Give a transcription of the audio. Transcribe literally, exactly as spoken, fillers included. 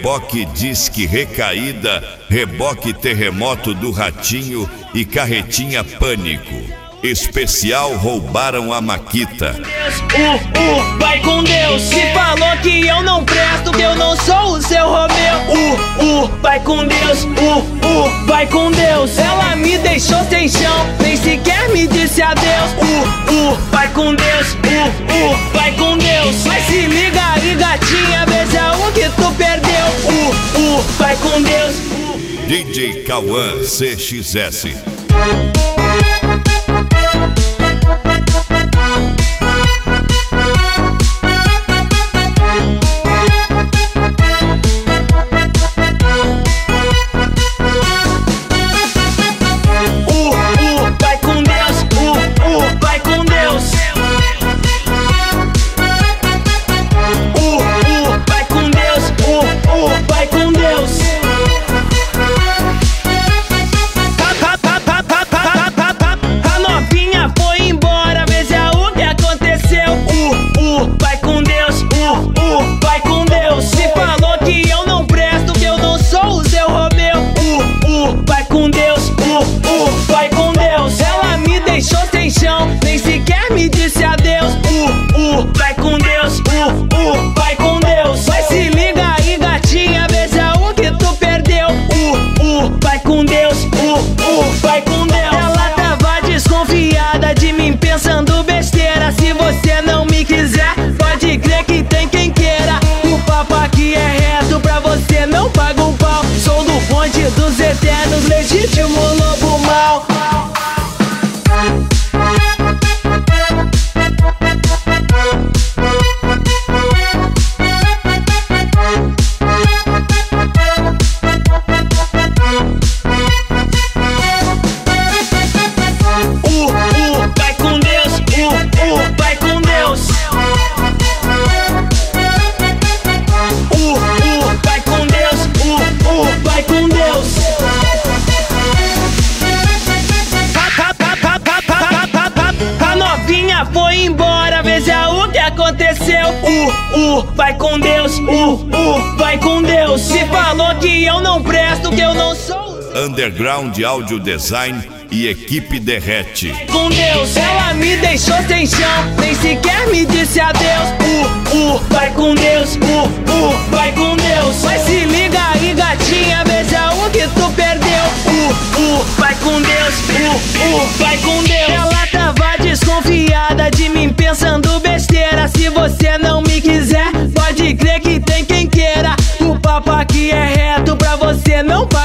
reboque disque recaída, reboque terremoto do Ratinho e carretinha pânico. Especial roubaram a Maquita. Uh, uh, vai com Deus. Se falou que eu não presto, que eu não sou o seu Romeu. Uh, uh, vai com Deus. Uh, uh, vai com Deus. Ela me deixou sem chão, nem sequer me disse adeus. Uh, uh, vai com Deus. Uh, uh, vai com Deus. Mas se liga aí, gatinha, veja o que tu perdeu. Uh, uh, vai com Deus. Uh. D J Cauã C X S. Nem sequer me disse adeus. Uh, uh, vai com Deus. Uh, uh, vai com Deus. Mas se liga aí, gatinha, veja o que tu perdeu. Uh, uh, vai com Deus. Uh, uh, vai com Deus. Ela tava desconfiada de mim, pensando besteira. Se você não me quiser, pode crer que tem quem queira. O papo aqui é reto, pra você não paga um pau. Sou do bonde dos eternos, legítimo lobo mau. Foi embora, veja o que aconteceu. Uh, uh, vai com Deus. Uh, uh, vai com Deus. Se falou que eu não presto, que eu não sou. Underground Audio Design e equipe derrete. Vai com Deus. Ela me deixou sem chão, nem sequer me disse adeus. Uh, uh, vai com Deus. Uh, uh, vai com Deus. Mas se liga aí, gatinha, veja o que tu perdeu. Uh, uh, vai com Deus. Uh, uh, vai com Deus. Ela tava desconfiada de mim, pensando besteira. Se você não me quiser, pode crer que tem quem queira. O papo aqui é reto, pra você não pagar.